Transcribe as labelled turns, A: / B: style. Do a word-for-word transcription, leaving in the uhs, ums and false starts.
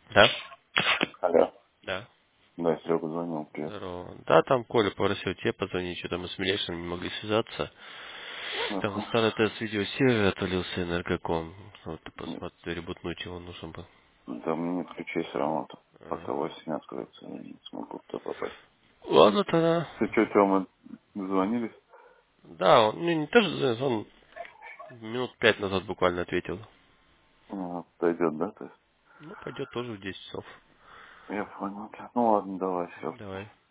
A: Да?
B: Алло.
A: Да.
B: Да, Серега звонил, привет.
A: Здорово. Да, там Коля попросил тебе позвонить, что-то мы с Милешиным не могли связаться. Там
B: Ага.
A: старый тест видеосервер отвалился энергоком. Вот ты посмотри, ребутнуть его нужно бы.
B: Да, мне нет ключей все равно. -то.
A: А.
B: Пока восемь не откроется, я не смогу туда попасть.
A: Ладно тогда.
B: Ты что, Тёма, звонились?
A: Да, он, ну, не тоже, знаешь, он минут пять назад буквально ответил.
B: А, пойдет, да, то есть?
A: Ну, пойдет тоже в десять часов.
B: Я понял. Ну ладно, давай, все.
A: Давай.